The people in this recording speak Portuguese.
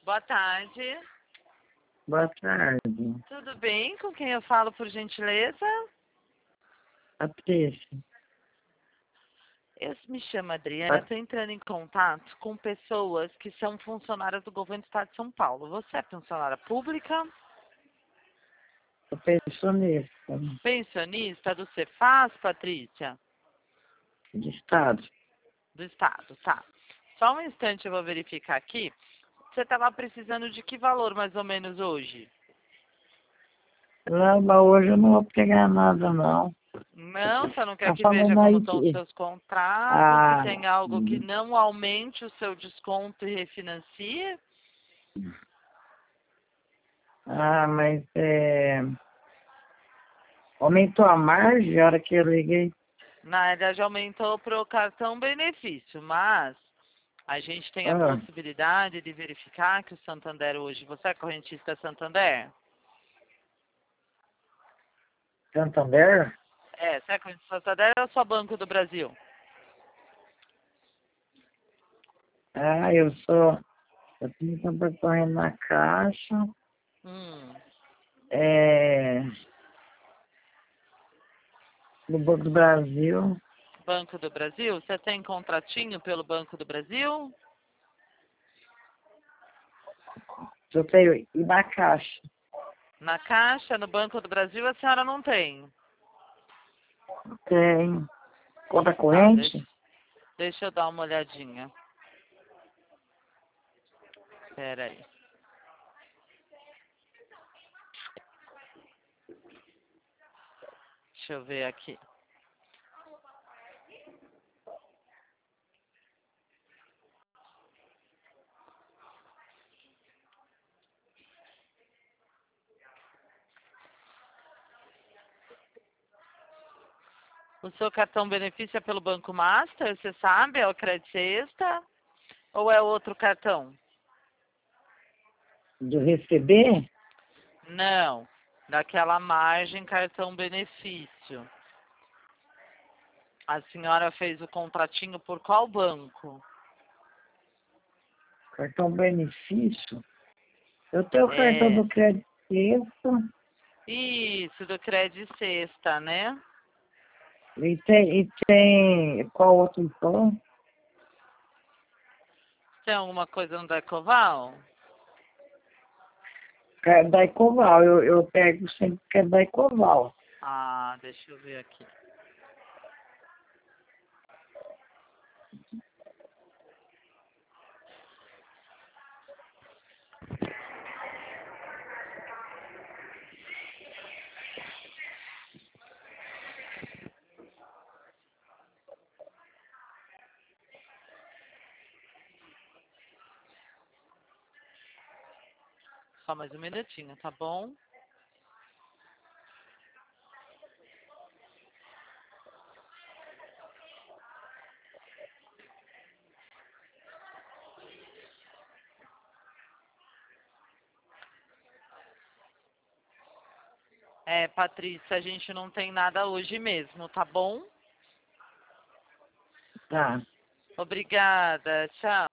Boa tarde. Boa tarde, Tudo bem? Com quem eu falo, por gentileza? Patrícia. Eu me chamo Adriana, estou entrando em contato com pessoas que são funcionárias do governo do Estado de São Paulo. Você é funcionária pública? Sou pensionista Pensionista do Cefaz, Patrícia? de Estado. Do Estado, tá. Só um instante, eu vou verificar aqui. Você estava precisando de que valor, mais ou menos, hoje? Não, mas hoje eu não vou pegar nada, não. Não, você não quer Tá que veja falando como aí estão os que... seus contratos, se Ah, tem algo que não aumente o seu desconto e refinancie? mas aumentou a margem a hora que eu liguei. Na verdade, aumentou para o cartão benefício, mas a gente tem a Ah, possibilidade de verificar que o Santander hoje, você é correntista Santander? Santander? É, você é correntista Santander ou só Banco do Brasil? Eu sou... Eu tenho percorrendo na Caixa. Hum, É, no Banco do Brasil. Banco do Brasil? Você tem contratinho pelo Banco do Brasil? Eu tenho... E na Caixa? Na Caixa, no Banco do Brasil, a senhora não tem. Tem. Conta Tá, corrente? deixa eu dar uma olhadinha. Espera aí. Deixa eu ver aqui. O seu cartão benefício é pelo Banco Master, você sabe? É o Crédito Sexta ou é outro cartão? De receber? Não, daquela margem cartão benefício. A senhora fez o contratinho por qual banco? Cartão benefício? Eu tenho o cartão É, do crédito sexta isso, do Crédito Sexta, né? e tem qual outro então? Tem alguma coisa no Decoval? Da Ecoval, eu pego sempre que é da Ecoval. Ah, deixa eu ver aqui. Só mais um minutinho, tá bom? É, Patrícia, a gente não tem nada hoje mesmo, tá bom? Tá. Obrigada, tchau.